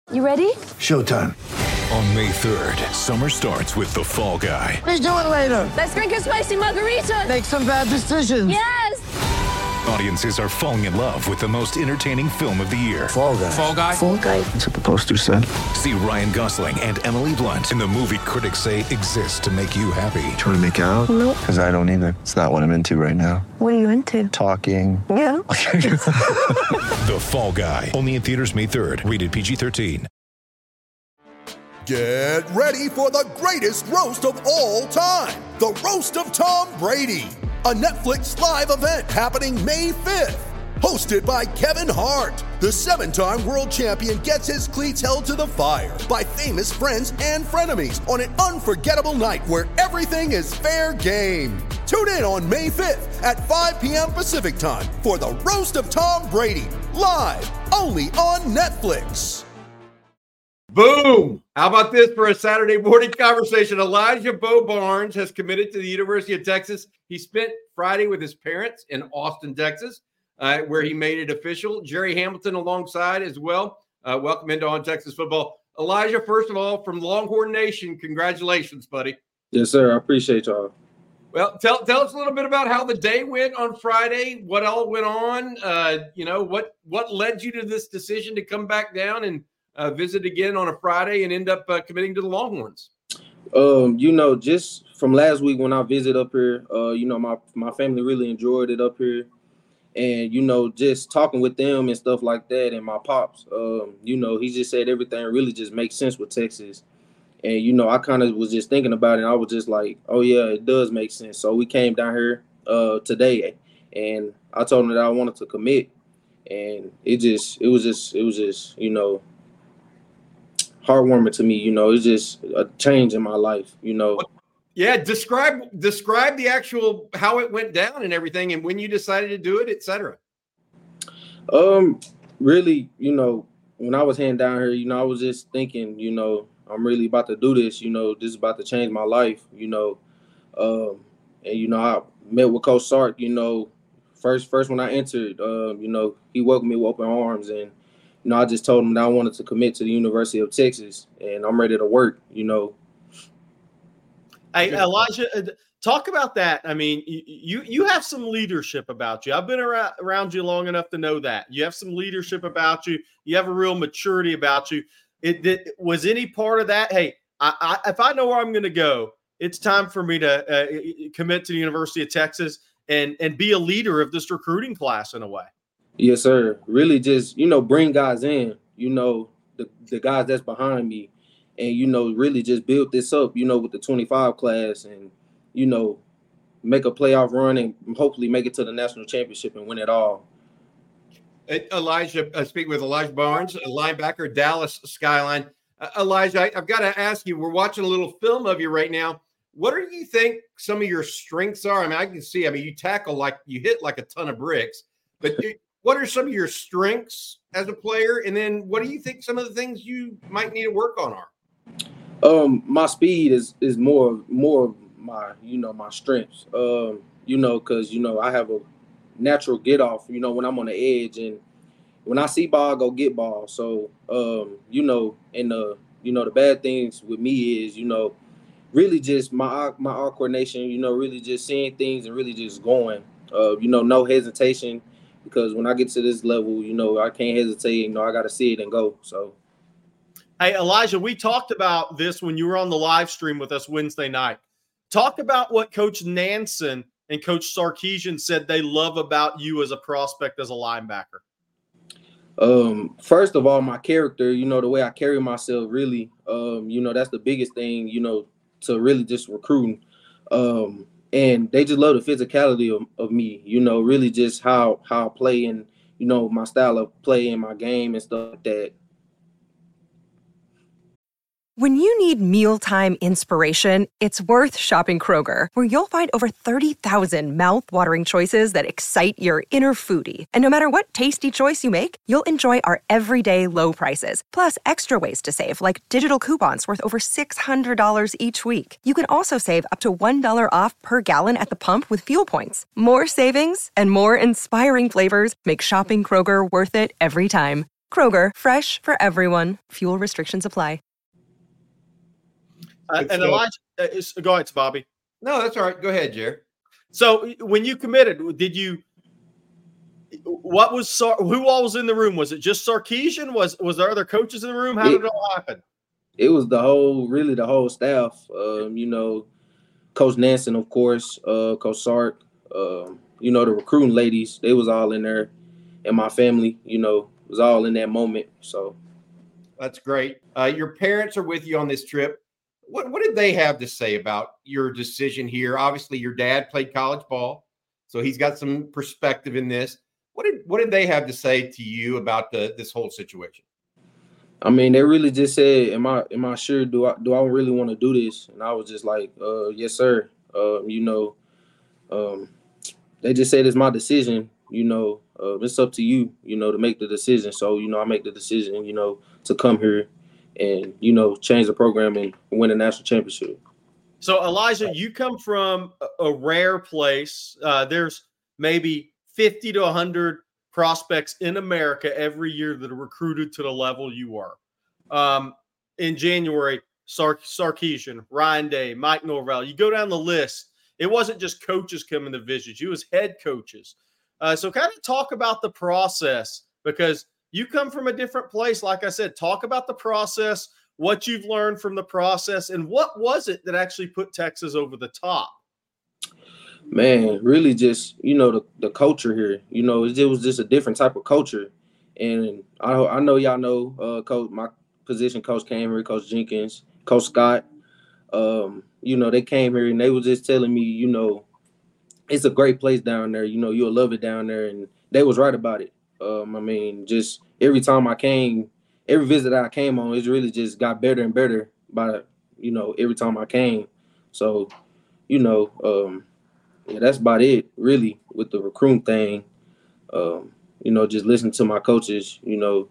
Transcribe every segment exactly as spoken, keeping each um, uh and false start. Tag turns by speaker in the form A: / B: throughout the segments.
A: You ready?
B: Showtime.
C: On May third, summer starts with The Fall Guy.
B: Let's do it later.
A: Let's drink a spicy margarita.
B: Make some bad decisions.
A: Yes!
C: Audiences are falling in love with the most entertaining film of the year.
B: Fall Guy.
C: Fall Guy?
A: Fall Guy.
B: That's what the poster said.
C: See Ryan Gosling and Emily Blunt in the movie critics say exists to make you happy.
B: Trying to make it out?
A: Nope.
B: Because I don't either. It's not what I'm into right now.
A: What are you into?
B: Talking.
A: Yeah.
C: The Fall Guy. Only in theaters May third. Rated P G thirteen.
D: Get ready for the greatest roast of all time. The Roast of Tom Brady. A Netflix live event happening May fifth. Hosted by Kevin Hart. The seven-time world champion gets his cleats held to the fire by famous friends and frenemies on an unforgettable night where everything is fair game. Tune in on May fifth at five p.m. Pacific time for the Roast of Tom Brady. Live only on Netflix.
E: Boom! How about this for a Saturday morning conversation? Elijah Bo Barnes has committed to the University of Texas. He spent Friday with his parents in Austin, Texas, uh, where he made it official. Jerry Hamilton alongside as well. Uh, welcome into On Texas Football. Elijah, first of all, from Longhorn Nation, congratulations, buddy.
F: Yes, sir. I appreciate y'all.
E: Well, tell tell us a little bit about how the day went on Friday, what all went on, uh, you know, what what led you to this decision to come back down and Uh, visit again on a Friday and end up uh, committing to the Longhorns?
F: Um, you know, just from last week when I visited up here, uh, you know, my, my family really enjoyed it up here. And, you know, just talking with them and stuff like that and my pops, um, you know, he just said everything really just makes sense with Texas. And, you know, I kind of was just thinking about it. And I was just like, oh, yeah, it does make sense. So we came down here uh, today and I told him that I wanted to commit. And it just, it was just, it was just, you know, heartwarming to me, you know. It's just a change in my life, you know.
E: Yeah, describe describe the actual how it went down and everything, and when you decided to do it, et cetera.
F: Um, really, you know, when I was heading down here, you know, I was just thinking, you know, I'm really about to do this. You know, this is about to change my life. You know, um, and you know, I met with Coach Sark. You know, first first when I entered, um, you know, he welcomed me with open arms and. You know, I just told him that I wanted to commit to the University of Texas, and I'm ready to work, you know.
G: Hey, Elijah, talk about that. I mean, you you have some leadership about you. I've been around, around you long enough to know that. You have some leadership about you. You have a real maturity about you. It, it was any part of that, hey, I, I, if I know where I'm going to go, it's time for me to uh, commit to the University of Texas and, and be a leader of this recruiting class in a way.
F: Yes, sir. Really just, you know, bring guys in, you know, the, the guys that's behind me and, you know, really just build this up, you know, with the twenty-five class and, you know, make a playoff run and hopefully make it to the national championship and win it all.
E: Elijah, uh, speak with Elijah Barnes, a linebacker, Dallas Skyline. Uh, Elijah, I, I've got to ask you, we're watching a little film of you right now. What do you think some of your strengths are? I mean, I can see, I mean, you tackle like, you hit like a ton of bricks, but you, what are some of your strengths as a player? And then what do you think some of the things you might need to work on are?
F: Um, my speed is is more more of my, you know, my strengths. Um, you know, because, you know, I have a natural get off, you know, when I'm on the edge. And when I see ball, I go get ball. So, um, you know, and, the, you know, the bad things with me is, you know, really just my my eye coordination, you know, really just seeing things and really just going, uh, you know, no hesitation. Because when I get to this level, you know, I can't hesitate. You know, I got to see it and go. So,
G: hey, Elijah, we talked about this when you were on the live stream with us Wednesday night. Talk about what Coach Nansen and Coach Sarkisian said they love about you as a prospect, as a linebacker.
F: Um, first of all, my character, you know, the way I carry myself, really, um, you know, that's the biggest thing, you know, to really just recruiting. Um, And they just love the physicality of, of me, you know, really just how how I play and, you know, my style of play and my game and stuff like that.
H: When you need mealtime inspiration, it's worth shopping Kroger, where you'll find over thirty thousand mouth-watering choices that excite your inner foodie. And no matter what tasty choice you make, you'll enjoy our everyday low prices, plus extra ways to save, like digital coupons worth over six hundred dollars each week. You can also save up to one dollar off per gallon at the pump with fuel points. More savings and more inspiring flavors make shopping Kroger worth it every time. Kroger, fresh for everyone. Fuel restrictions apply.
G: Uh, and Elijah, uh, is, go ahead, Bobby.
E: No, that's all right. Go ahead, Jared.
G: So when you committed, did you? What was who all was in the room? Was it just Sarkisian? Was was there other coaches in the room? How
F: it,
G: did it all happen?
F: It was the whole, really the whole staff. Um, you know, Coach Nansen, of course, uh, Coach Sark. Um, you know, the recruiting ladies. They was all in there, and my family. You know, was all in that moment. So
E: that's great. Uh, your parents are with you on this trip. What what did they have to say about your decision here? Obviously, your dad played college ball, so he's got some perspective in this. What did what did they have to say to you about the this whole situation?
F: I mean, they really just said, "Am I am I sure? Do I do I really want to do this?" And I was just like, uh, "Yes, sir." Um, you know, um, they just said it's my decision. You know, uh, it's up to you. You know, to make the decision. So you know, I make the decision. You know, to come here and, you know, change the program and win a national championship.
G: So, Elijah, you come from a, a rare place. Uh, there's maybe fifty to one hundred prospects in America every year that are recruited to the level you are. Um, in January, Sark- Sarkisian, Ryan Day, Mike Norvell. You go down the list. It wasn't just coaches coming to visit you. It was head coaches. Uh, so kind of talk about the process, because you come from a different place. Like I said, talk about the process, what you've learned from the process, and what was it that actually put Texas over the top?
F: Man, really just, you know, the, the culture here. You know, it, it was just a different type of culture. And I, I know y'all know uh, coach, my position coach came here, Coach Jenkins, Coach Scott. Um, you know, they came here and they were just telling me, you know, it's a great place down there. You know, you'll love it down there. And they was right about it. Um, I mean, just every time I came, every visit I came on, it really just got better and better by, you know, every time I came. So, you know, um, yeah, that's about it, really, with the recruit thing. Um, you know, just listen to my coaches, you know.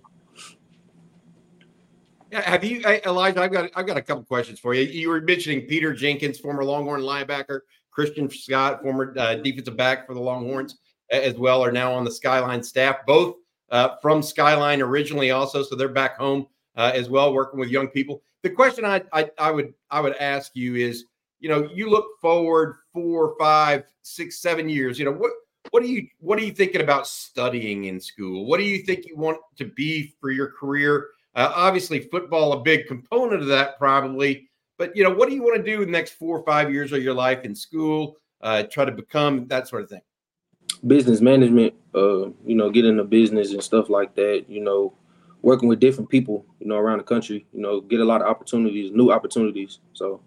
E: Yeah, have you, Elijah, I've got I've got a couple questions for you. You were mentioning Peter Jenkins, former Longhorn linebacker, Christian Scott, former uh, defensive back for the Longhorns as well, are now on the Skyline staff, both uh, from Skyline originally also, so they're back home uh, as well, working with young people. The question I, I I would I would ask you is, you know, you look forward four, five, six, seven years. You know, what what are you what are you thinking about studying in school? What do you think you want to be for your career? Uh, obviously, football a big component of that, probably. But you know, what do you want to do in the next four or five years of your life in school? Uh, try to become that sort of thing.
F: Business management. Uh, you know, get into business and stuff like that. You know, working with different people. You know, around the country. You know, get a lot of opportunities, new opportunities. So.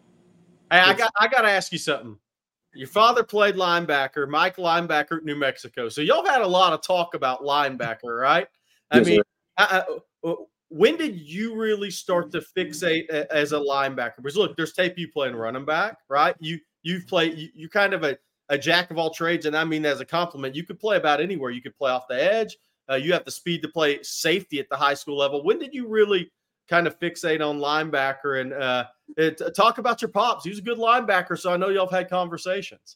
G: Hey, I got I got to ask you something. Your father played linebacker, Mike linebacker at New Mexico. So y'all had a lot of talk about linebacker, right? I
F: Yes,
G: mean, I, I, when did you really start to fixate as a linebacker? Because look, there's tape you playing running back, right? You you've played you you kind of a, a jack of all trades, and I mean that as a compliment. You could play about anywhere. You could play off the edge. Uh, you have the speed to play safety at the high school level. When did you really kind of fixate on linebacker? And uh, it, talk about your pops. He was a good linebacker, so I know y'all have had conversations.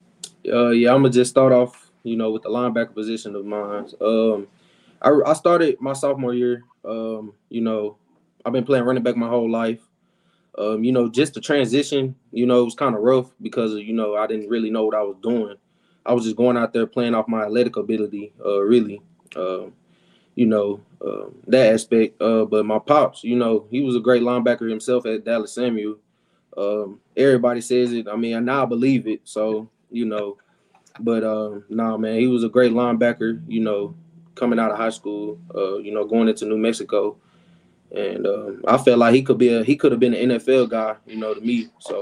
F: Uh, yeah, I'm gonna just start off, you know, with the linebacker position of mine. Um, I, I started my sophomore year. Um, you know, I've been playing running back my whole life. Um, you know, just the transition, you know, it was kind of rough because, you know, I didn't really know what I was doing. I was just going out there playing off my athletic ability, uh, really. Um, you know, uh, that aspect. Uh, but my pops, you know, he was a great linebacker himself at Dallas Samuel. Um, everybody says it. I mean, now I believe it. So, you know, but um, nah, man, he was a great linebacker, you know, coming out of high school, uh, you know, going into New Mexico. And um, I felt like he could be a, he could have been an N F L guy, you know, to me. So,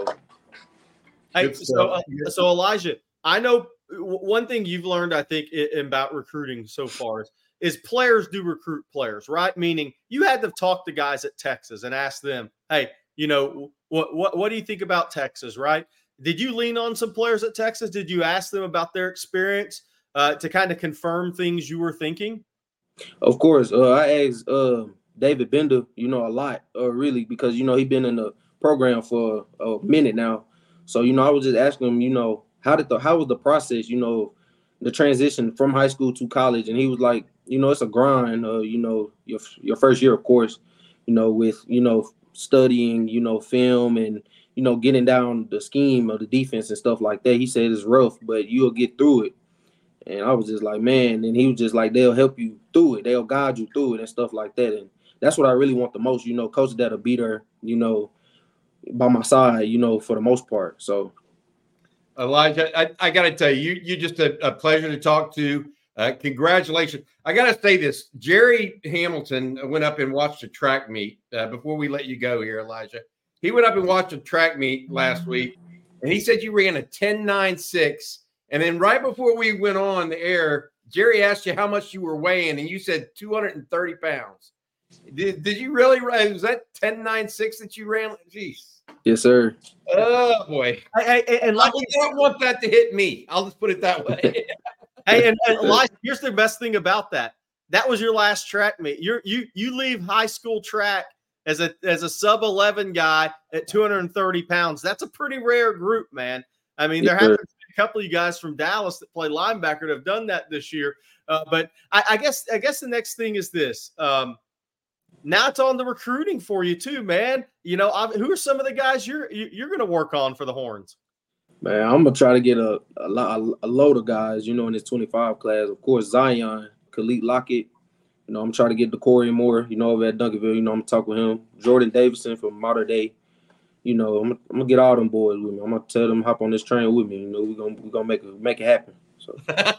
G: hey, so, uh, so Elijah, I know one thing you've learned, I think, in, about recruiting so far is, is players do recruit players, right? Meaning you had to talk to guys at Texas and ask them, hey, you know, what what what do you think about Texas, right? Did you lean on some players at Texas? Did you ask them about their experience uh, to kind of confirm things you were thinking?
F: Of course. Uh, I asked uh, David Bender, you know, a lot, uh, really, because, you know, he's been in the program for a minute now. So, you know, I was just asking him, you know, how did the how was the process, you know, the transition from high school to college, and he was like, you know, it's a grind. Uh, you know, your your first year, of course, you know, with you know studying, you know, film and you know getting down the scheme of the defense and stuff like that. He said it's rough, but you'll get through it. And I was just like, man. And he was just like, they'll help you through it, they'll guide you through it and stuff like that. And that's what I really want the most, you know, coach that'll be there, you know, by my side, you know, for the most part. So.
E: Elijah, I, I got to tell you, you, you're just a, a pleasure to talk to. Uh, congratulations. I got to say this. Jerry Hamilton went up and watched a track meet uh, before we let you go here, Elijah. He went up and watched a track meet last week, and he said you ran a ten nine six. And then right before we went on the air, Jerry asked you how much you were weighing, and you said two hundred thirty pounds. Did, did you really run? Was that ten nine six that you ran? Jeez.
F: Yes, sir.
E: Oh, boy.
G: I, I, and like
E: I don't want that to hit me. I'll just put it that way.
G: Hey, and, and Elijah, here's the best thing about that. That was your last track meet. You're, you you leave high school track as a as a sub eleven guy at two hundred thirty pounds. That's a pretty rare group, man. I mean, there
F: Yes,
G: have
F: sir.
G: been a couple of you guys from Dallas that play linebacker that have done that this year. Uh, but I, I guess I guess the next thing is this. Um, now it's on the recruiting for you too, man. You know, I, who are some of the guys you're you- you're going to work on for the Horns?
F: Man, I'm gonna try to get a a, lo- a load of guys, you know, in this twenty-five class. Of course, Zion, Khalid Lockett. You know, I'm trying to get DeCorey Moore, you know, over at Duncanville. You know, I'm gonna talk with him. Jordan Davison from Mater Dei. You know, I'm, I'm gonna get all them boys with me. I'm gonna tell them hop on this train with me. You know, we're gonna we're gonna make it make it happen. So.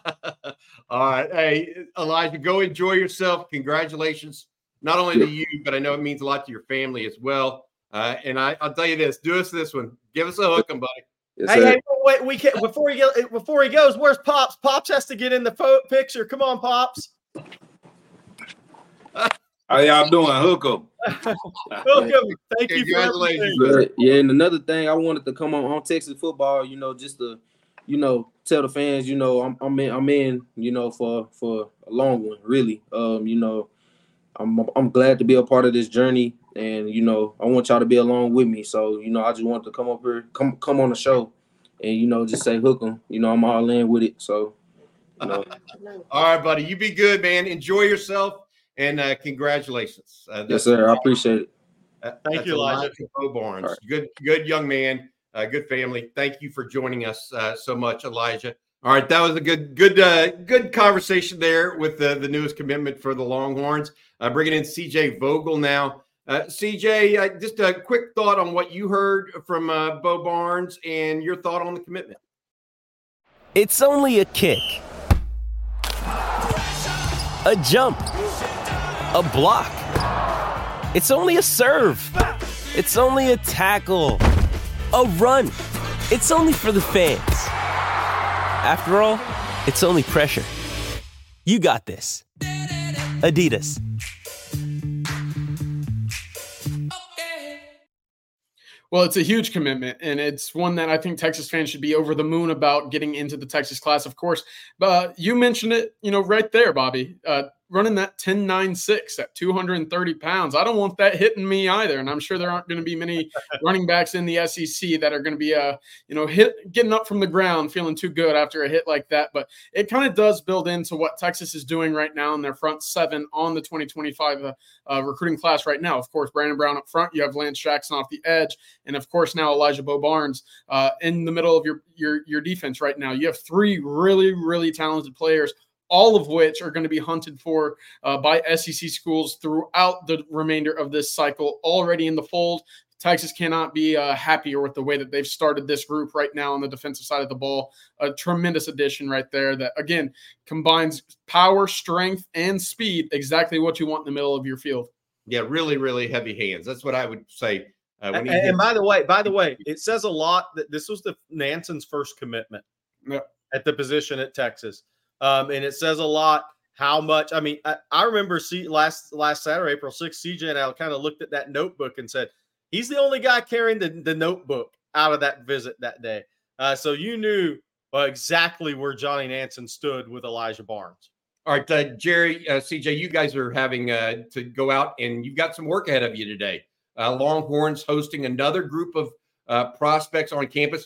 E: All right. Hey, Elijah, go enjoy yourself. Congratulations, not only to you, but I know it means a lot to your family as well. Uh, and I, I'll tell you this: do us this one. Give us a hook 'em, buddy.
F: Yes,
G: Hey,
F: sir.
G: hey, wait, we can before he go, before he goes. Where's Pops? Pops has to get in the fo- picture. Come on, Pops.
I: How y'all doing? Hook 'em.
G: Welcome. Thank you for
E: Congratulations,
G: everything.
E: brother.
F: But, yeah, and another thing, I wanted to come on on Texas football. You know, just to, you know, tell the fans, you know, I'm I'm in, I'm in, you know, for for a long one, really. Um, you know, I'm I'm glad to be a part of this journey, and you know, I want y'all to be along with me. So, you know, I just wanted to come up here, come come on the show, and you know, just say hook 'em. You know, I'm all in with it. So, you know.
E: All right, buddy. You be good, man. Enjoy yourself, and uh, congratulations. Uh,
F: Yes, sir. I appreciate it.
E: Uh,
G: Thank
E: that's
G: you, Elijah.
E: Bo Barnes.
F: All right.
E: Good, good young man. Uh, good family. Thank you for joining us uh, so much, Elijah. All right, that was a good, good, uh, good conversation there with the, the newest commitment for the Longhorns. Uh, bringing in C J Vogel now. Uh, C J, uh, just a quick thought on what you heard from uh, Bo Barnes and your thought on the commitment.
J: It's only a kick, a jump, a block. It's only a serve. It's only a tackle, a run. It's only for the fans. After all, it's only pressure. You got this. Adidas.
K: Well, it's a huge commitment, and it's one that I think Texas fans should be over the moon about getting into the Texas class, of course. But you mentioned it, you know, right there, Bobby, uh, running that ten nine six at two hundred thirty pounds. I don't want that hitting me either, and I'm sure there aren't going to be many running backs in the S E C that are going to be, uh, you know, hit getting up from the ground feeling too good after a hit like that. But it kind of does build into what Texas is doing right now in their front seven on the twenty twenty-five uh, uh, recruiting class right now. Of course, Brandon Brown up front. You have Lance Jackson off the edge. And of course, now Elijah Bo Barnes uh, in the middle of your, your your defense right now. You have three really, really talented players, all of which are going to be hunted for uh, by S E C schools throughout the remainder of this cycle, already in the fold. Texas cannot be uh, happier with the way that they've started this group right now on the defensive side of the ball. A tremendous addition right there that, again, combines power, strength, and speed, exactly what you want in the middle of your field.
E: Yeah, really, really heavy hands. That's what I would say. Uh, when
G: And,
E: he
G: and
E: hits-
G: by the way, by the way, it says a lot that this was the Nanson's first commitment
K: Yeah.
G: at the position at Texas, um, and it says a lot how much. I mean, I, I remember see last last Saturday, April sixth, C J and I kind of looked at that notebook and said, he's the only guy carrying the, the notebook out of that visit that day. Uh, so you knew uh, exactly where Johnny Nansen stood with Elijah Barnes.
E: All right, uh, Jerry, uh, C J, you guys are having uh, to go out, and you've got some work ahead of you today. Uh, Longhorns hosting another group of uh, prospects on campus.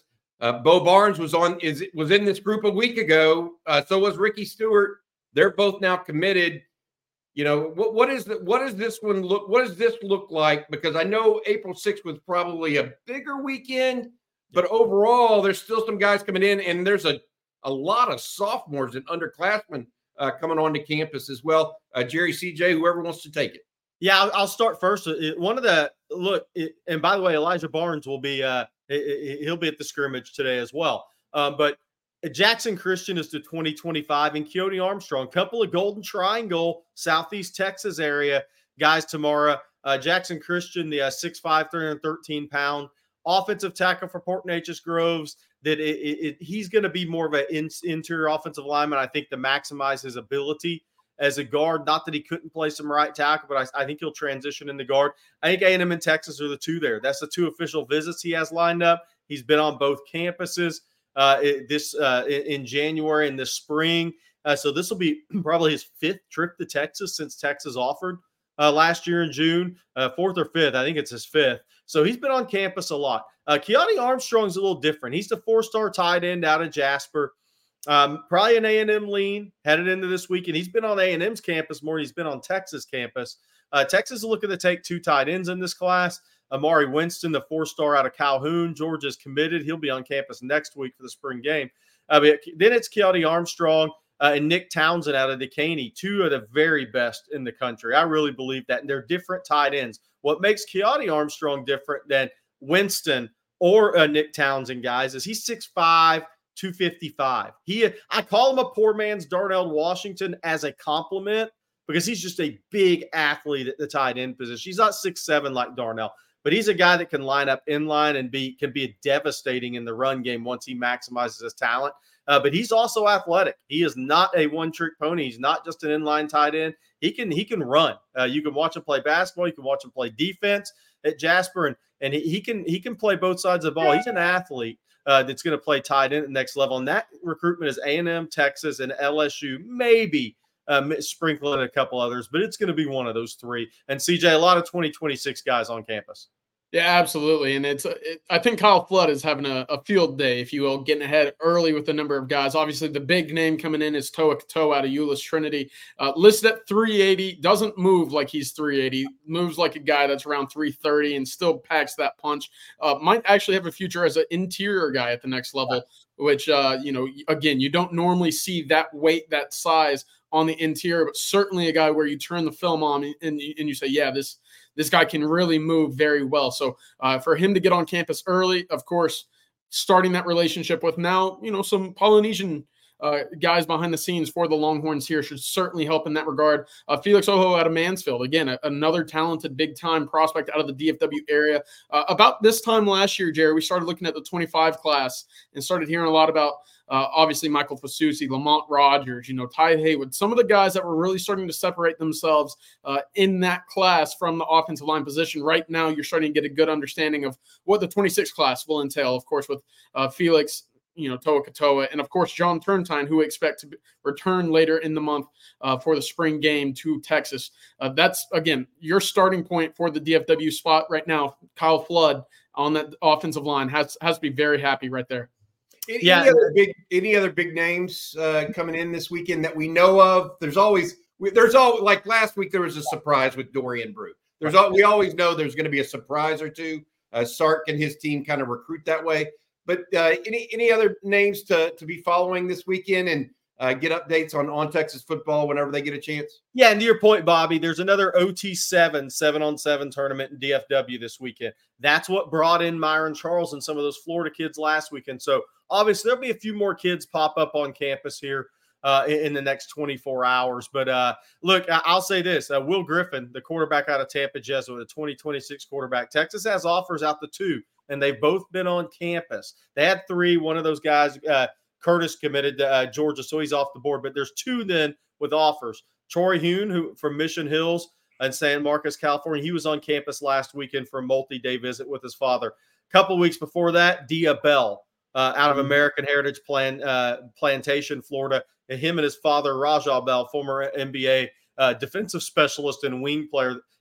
E: Uh, Bo Barnes was on is was in this group a week ago. Uh, so was Ricky Stewart. They're both now committed. You know, what what is the, what does this one look? What does this look like? Because I know April sixth was probably a bigger weekend, but overall, there's still some guys coming in, and there's a a lot of sophomores and underclassmen uh, coming onto campus as well. Uh, Jerry, C J, whoever wants to take it.
G: Yeah, I'll, I'll start first. It, one of the look, it, and by the way, Elijah Barnes will be uh, it, he'll be at the scrimmage today as well. Um, but Jackson Christian is the twenty twenty-five, and Keone Armstrong, couple of Golden Triangle, Southeast Texas area guys tomorrow. Uh, Jackson Christian, the uh, six five, three hundred thirteen pound offensive tackle for Port Neches Groves. That it, it, it, he's going to be more of an in, interior offensive lineman, I think, to maximize his ability as a guard. Not that he couldn't play some right tackle, but I, I think he'll transition in the guard. I think A and M and Texas are the two there. That's the two official visits he has lined up. He's been on both campuses. Uh, it, this uh, in January and this spring. Uh, so this will be probably his fifth trip to Texas since Texas offered uh, last year in June, uh, fourth or fifth. I think it's his fifth. So he's been on campus a lot. Uh, Keone Armstrong's a little different. He's the four-star tight end out of Jasper. Um, probably an A and M lean headed into this week. And he's been on A and M's campus more than he's been on Texas campus. Uh, Texas is looking to take two tight ends in this class. Amari Winston, the four-star out of Calhoun. Georgia's committed. He'll be on campus next week for the spring game. Uh, but then it's Keone Armstrong uh, and Nick Townsend out of Dekaney, two of the very best in the country. I really believe that. And they're different tight ends. What makes Keone Armstrong different than Winston or uh, Nick Townsend, guys, is he's six five, two fifty-five. He, I call him a poor man's Darnell Washington as a compliment because he's just a big athlete at the tight end position. He's not six seven like Darnell. But he's a guy that can line up in line and be can be devastating in the run game once he maximizes his talent. Uh, but he's also athletic. He is not a one-trick pony. He's not just an inline tight end. He can he can run. Uh, you can watch him play basketball. You can watch him play defense at Jasper, and and he, he can he can play both sides of the ball. He's an athlete uh, that's going to play tight end at the next level. And that recruitment is A and M, Texas, and L S U. Maybe uh, sprinkle in a couple others, but it's going to be one of those three. And C J, a lot of twenty twenty-six guys on campus.
K: Yeah, absolutely. And it's, it, I think Kyle Flood is having a, a field day, if you will, getting ahead early with the number of guys. Obviously, the big name coming in is Toa Katoa out of Euless Trinity. Uh, listed at three eighty, doesn't move like he's three eighty, moves like a guy that's around three thirty and still packs that punch. Uh, might actually have a future as an interior guy at the next level, which, uh, you know, again, you don't normally see that weight, that size on the interior, but certainly a guy where you turn the film on and, and you say, yeah, this this guy can really move very well. So uh, for him to get on campus early, of course, starting that relationship with now, you know, some Polynesian uh, guys behind the scenes for the Longhorns here should certainly help in that regard. Uh, Felix Oho out of Mansfield, again, a, another talented big-time prospect out of the D F W area. Uh, about this time last year, Jerry, we started looking at the twenty-five class and started hearing a lot about Uh, obviously, Michael Fasusi, Lamont Rogers, you know, Ty Haywood, some of the guys that were really starting to separate themselves uh, in that class from the offensive line position. Right now, you're starting to get a good understanding of what the twenty-six class will entail, of course, with uh, Felix, you know, Toa Katoa, and, of course, John Turntine, who we expect to be, return later in the month uh, for the spring game to Texas. Uh, that's, again, your starting point for the D F W spot right now. Kyle Flood on that offensive line has, has to be very happy right there.
E: Any,
G: yeah.
E: any other big any other big names uh, coming in this weekend that we know of? There's always there's all like last week there was a surprise with Dorian Brew. There's all, we always know there's going to be a surprise or two. Uh, Sark and his team kind of recruit that way. But uh, any any other names to to be following this weekend and uh, get updates on on Texas football whenever they get a chance?
G: Yeah, and to your point, Bobby, there's another O T seven, seven on seven tournament in D F W this weekend. That's what brought in Myron Charles and some of those Florida kids last weekend. So obviously there'll be a few more kids pop up on campus here uh, in, in the next twenty-four hours. But uh, look, I'll say this. Uh, Will Griffin, the quarterback out of Tampa Jesuit, a twenty twenty-six quarterback. Texas has offers out the two, and they've both been on campus. They had three. One of those guys, uh, Curtis, committed to uh, Georgia, so he's off the board. But there's two then with offers. Troy Hune, who from Mission Hills in San Marcos, California, he was on campus last weekend for a multi-day visit with his father. A couple weeks before that, Dia Bell, Uh, out of American Heritage Plan uh, Plantation, Florida, and him and his father, Rajah Bell, former N B A uh, defensive specialist and wing player,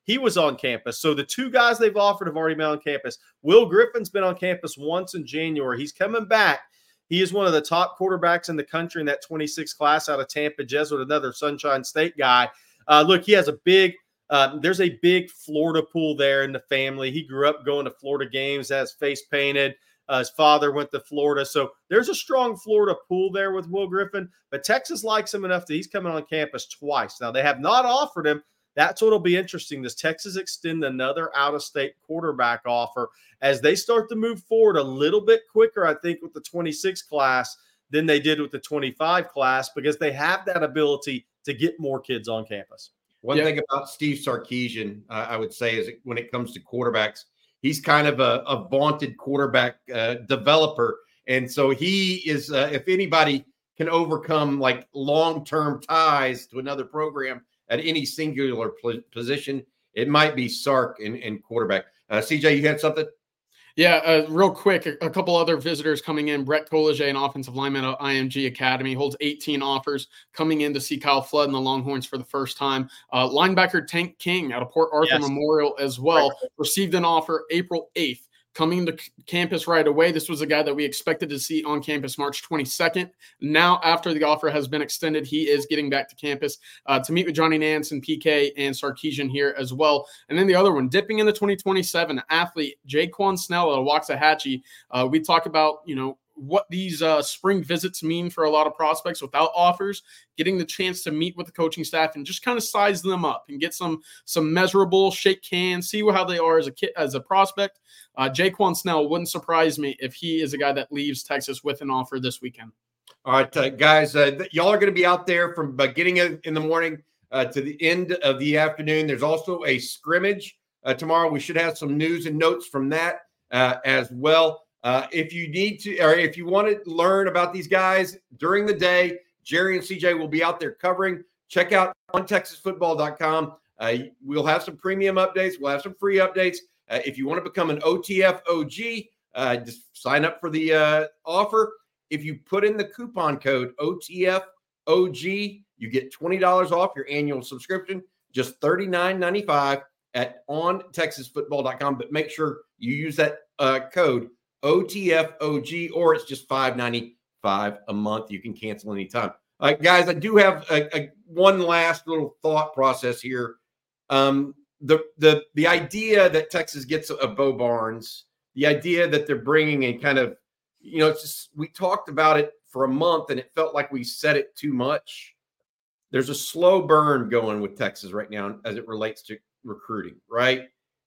G: he was on campus. So the two guys they've offered have already been on campus. Will Griffin's been on campus once in January. He's coming back. He is one of the top quarterbacks in the country in that twenty-six class out of Tampa Jesuit, another Sunshine State guy. Uh, look, he has a big uh, – there's a big Florida pool there in the family. He grew up going to Florida games, has face painted. Uh, his father went to Florida. So there's a strong Florida pool there with Will Griffin. But Texas likes him enough that he's coming on campus twice. Now, they have not offered him. That's what'll be interesting. Does Texas extend another out-of-state quarterback offer as they start to move forward a little bit quicker, I think, with the twenty-six class than they did with the twenty-five class, because they have that ability to get more kids on campus.
E: One yeah. thing about Steve Sarkisian, uh, I would say, is when it comes to quarterbacks, he's kind of a, a vaunted quarterback uh, developer. And so he is, uh, if anybody can overcome like long-term ties to another program at any singular pl- position, it might be Sark in, in quarterback. Uh, C J, you had something?
K: Yeah, uh, real quick, a, a couple other visitors coming in. Brett Colliget, an offensive lineman at I M G Academy, holds eighteen offers, coming in to see Kyle Flood and the Longhorns for the first time. Uh, linebacker Tank King out of Port Arthur yes. Memorial as well, right. received an offer April eighth. Coming to c- campus right away. This was a guy that we expected to see on campus March twenty-second. Now, after the offer has been extended, he is getting back to campus uh, to meet with Johnny Nance and P K and Sarkisian here as well. And then the other one, dipping into twenty twenty-seven, athlete Jaquan Snell at Waxahachie. Uh, we talk about, you know, what these uh, spring visits mean for a lot of prospects without offers, getting the chance to meet with the coaching staff and just kind of size them up and get some some measurable, shake hands, see how they are as a kid, as a prospect. Uh, Jaquan Snell wouldn't surprise me if he is a guy that leaves Texas with an offer this weekend.
E: All right, uh, guys, uh, th- y'all are going to be out there from beginning of, in the morning uh, to the end of the afternoon. There's also a scrimmage uh, tomorrow. We should have some news and notes from that uh, as well. Uh, if you need to, or if you want to learn about these guys during the day, Jerry and C J will be out there covering. Check out on texas football dot com. Uh, we'll have some premium updates. We'll have some free updates. Uh, if you want to become an O T F O G, uh, just sign up for the uh, offer. If you put in the coupon code O T F O G, you get twenty dollars off your annual subscription, just thirty-nine ninety-five at on texas football dot com. But make sure you use that uh, code O T F O G, or it's just five ninety-five a month. You can cancel anytime. All right, guys, I do have a, a one last little thought process here. Um, the the the idea that Texas gets a, a Bo Barnes, the idea that they're bringing a kind of, you know, it's just, we talked about it for a month and it felt like we said it too much. There's a slow burn going with Texas right now as it relates to recruiting, right?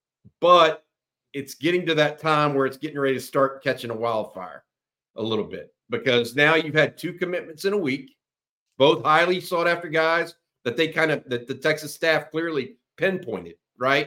E: But it's getting to that time where it's getting ready to start catching a wildfire a little bit, because now you've had two commitments in a week, both highly sought after guys that they kind of, that the Texas staff clearly pinpointed, right?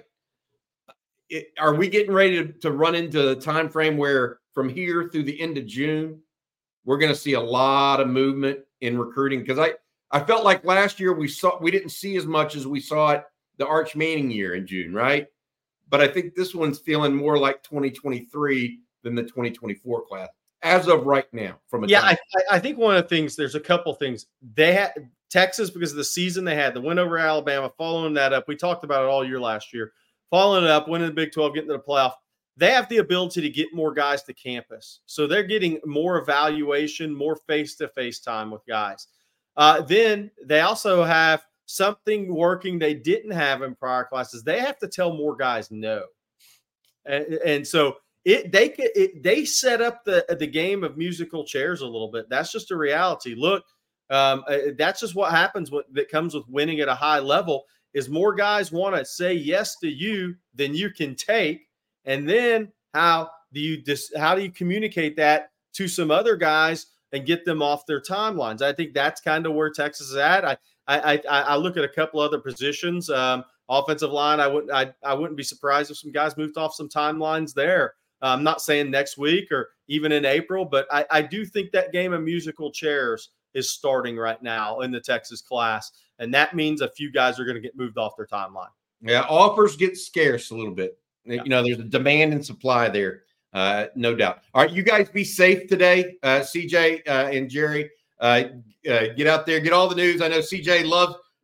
E: It, are we getting ready to, to run into the time frame where from here through the end of June, we're going to see a lot of movement in recruiting? Because I, I felt like last year we saw, we didn't see as much as we saw it the Arch Manning year in June, right? But I think this one's feeling more like twenty twenty-three than the twenty twenty-four class as of right now. From a
G: yeah, I, I think one of the things, there's a couple things they had Texas, because of the season they had, the win over Alabama, following that up. We talked about it all year last year, following it up, winning the Big twelve, getting to the playoff. They have the ability to get more guys to campus, so they're getting more evaluation, more face-to-face time with guys. Uh, then they also have something working they didn't have in prior classes. They have to tell more guys no. And, and so it they it, they set up the, the game of musical chairs a little bit. That's just a reality. Look, um, that's just what happens with, that comes with winning at a high level, is more guys want to say yes to you than you can take. And then how do you dis, how do you communicate that to some other guys and get them off their timelines? I think that's kind of where Texas is at. I I, I, I look at a couple other positions, um, offensive line. I wouldn't, I, I wouldn't be surprised if some guys moved off some timelines there. Uh, I'm not saying next week or even in April, but I, I do think that game of musical chairs is starting right now in the Texas class, and that means a few guys are going to get moved off their timeline.
E: Yeah, offers get scarce a little bit.
G: Yeah.
E: You know, there's a demand and supply there, uh, no doubt. All right, you guys be safe today, uh, C J uh, and Jerry. Uh, uh, get out there, get all the news. I know C J loves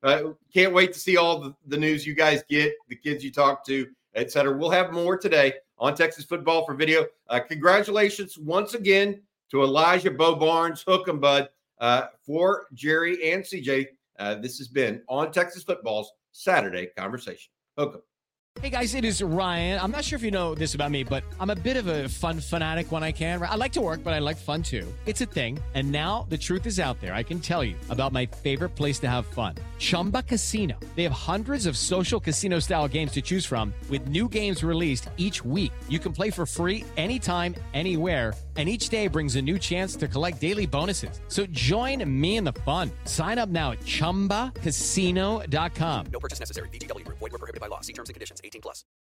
E: Uh, can't wait to see all the, the news you guys get, the kids you talk to, et cetera. We'll have more today on Texas Football for Video. Uh, congratulations once again to Elijah Bo Barnes, hook 'em, bud, uh, for Jerry and C J. Uh, this has been on Texas Football's Saturday Conversation. Hook 'em.
L: Hey guys, it is Ryan. I'm not sure if you know this about me, but I'm a bit of a fun fanatic when I can. I like to work, but I like fun too. It's a thing. And now the truth is out there. I can tell you about my favorite place to have fun. Chumba Casino. They have hundreds of social casino style games to choose from with new games released each week. You can play for free anytime, anywhere. And each day brings a new chance to collect daily bonuses. So join me in the fun. Sign up now at chumba casino dot com.
M: No purchase necessary. V G W Group. Void where prohibited by law. See terms and conditions. eighteen plus.